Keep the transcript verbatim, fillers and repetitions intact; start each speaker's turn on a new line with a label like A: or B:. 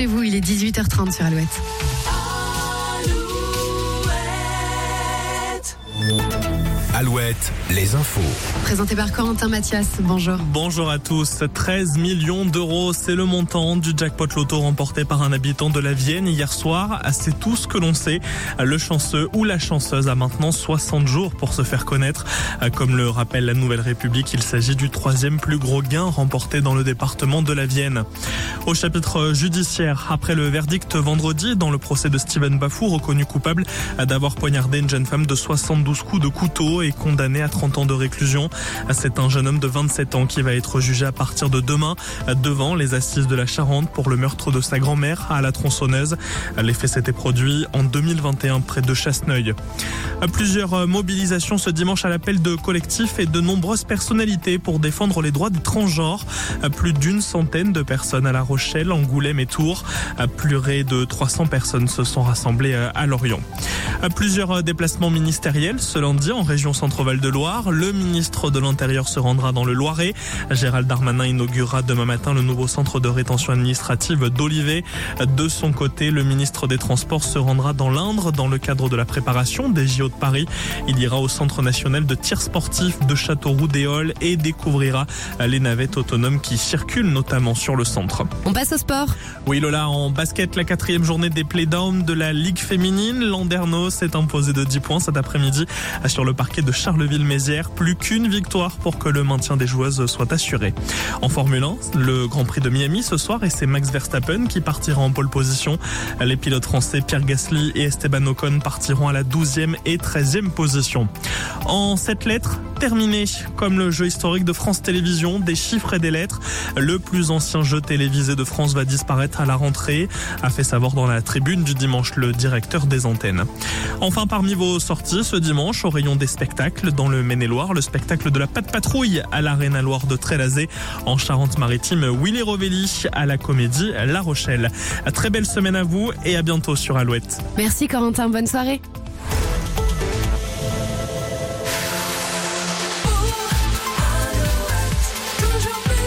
A: chez vous, il est dix-huit heures trente sur Alouette.
B: Alouette, les infos.
A: Présenté par Corentin Mathias, bonjour.
C: Bonjour à tous. treize millions d'euros, c'est le montant du jackpot loto remporté par un habitant de la Vienne hier soir. C'est tout ce que l'on sait. Le chanceux ou la chanceuse a maintenant soixante jours pour se faire connaître. Comme le rappelle la Nouvelle République, il s'agit du troisième plus gros gain remporté dans le département de la Vienne. Au chapitre judiciaire, après le verdict vendredi dans le procès de Steven Bafou, reconnu coupable d'avoir poignardé une jeune femme de soixante-douze coups de couteau et condamné à trente ans de réclusion. C'est un jeune homme de vingt-sept ans qui va être jugé à partir de demain devant les assises de la Charente pour le meurtre de sa grand-mère à la tronçonneuse. Les faits s'étaient produits en deux mille vingt et un près de Chasseneuil. Plusieurs mobilisations ce dimanche à l'appel de collectifs et de nombreuses personnalités pour défendre les droits des transgenres. Plus d'une centaine de personnes à La Rochelle, Angoulême et Tours. Plus de trois cents personnes se sont rassemblées à Lorient. Plusieurs déplacements ministériels ce lundi en région Centre-Val de Loire. Le ministre de l'Intérieur se rendra dans le Loiret. Gérald Darmanin inaugurera demain matin le nouveau centre de rétention administrative d'Olivet. De son côté, le ministre des Transports se rendra dans l'Indre dans le cadre de la préparation des J O de Paris. Il ira au Centre national de tir sportif de Châteauroux-d'Éole et découvrira les navettes autonomes qui circulent notamment sur le centre.
A: On passe au sport.
C: Oui Lola, en basket, la quatrième journée des playdowns de la Ligue féminine. Landerneau s'est imposé de dix points cet après-midi sur le parquet de Charleville-Mézières. Plus qu'une victoire pour que le maintien des joueuses soit assuré. En Formule un, le Grand Prix de Miami ce soir et c'est Max Verstappen qui partira en pole position. Les pilotes français Pierre Gasly et Esteban Ocon partiront à la douzième et treizième position. En sept lettres, terminé. Comme le jeu historique de France Télévisions, des chiffres et des lettres. Le plus ancien jeu télévisé de France va disparaître à la rentrée, a fait savoir dans la tribune du dimanche le directeur des antennes. Enfin, parmi vos sorties ce dimanche, au rayon des spectacles, dans le Maine-et-Loire, le spectacle de la Patte Patrouille à l'Arena Loire de Trélazé. En Charente-Maritime, Willy Rovelli à la Comédie La Rochelle. Très belle semaine à vous et à bientôt sur Alouette.
A: Merci Corentin, bonne soirée.